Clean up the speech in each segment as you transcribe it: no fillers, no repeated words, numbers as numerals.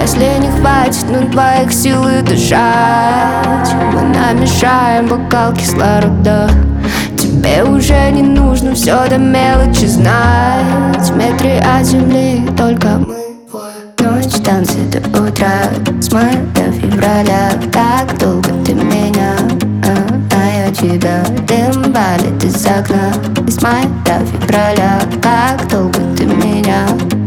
если не хватит, ну, твоих сил и дышать. Мы намешаем бокал кислорода. Тебе уже не нужно все до мелочи знать. В метре от земли только мы. Ночь, танцы до утра, с мая до февраля. Как долго ты меня, а я тебя. Дым валит из окна, с мая до февраля. Как долго ты меня,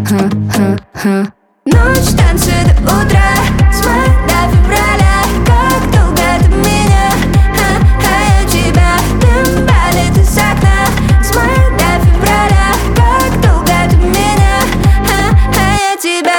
Ночь, танцы до утра, с мая до февраля. Как долго ты меня, а я тебя. Дым валит из окна, с мая до февраля. Как долго ты меня, а я тебя.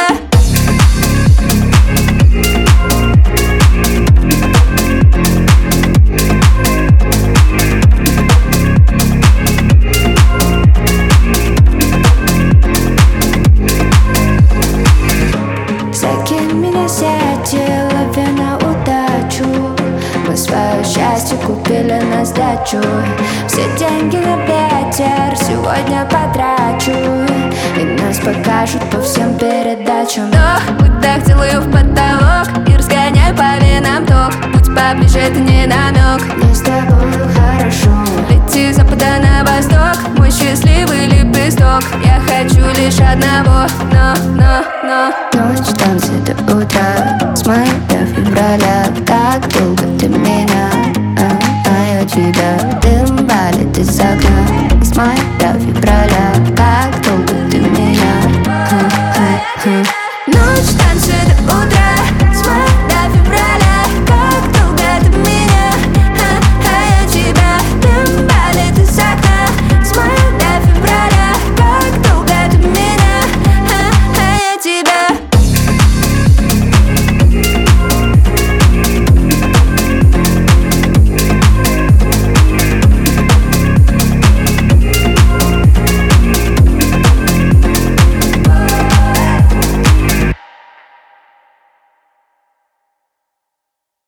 Закинь меня сети, лови на удачу. Мы свое счастье купили на сдачу. Все деньги на ветер сегодня потрачу. И нас покажут по всем передачам. Выдох, целую в потолок и разгоняй по венам ток. Будь поближе, это не намек. Мне с тобой хорошо. Лети с запада на восток, мой счастливый лепесток. Я хочу лишь одного, но Ночь, танцы до утра, с мая до февраля. Как долго ты меня, а я тебя. Дым валит из окна, с мая до февраля. Как долго ты меня, Ночь,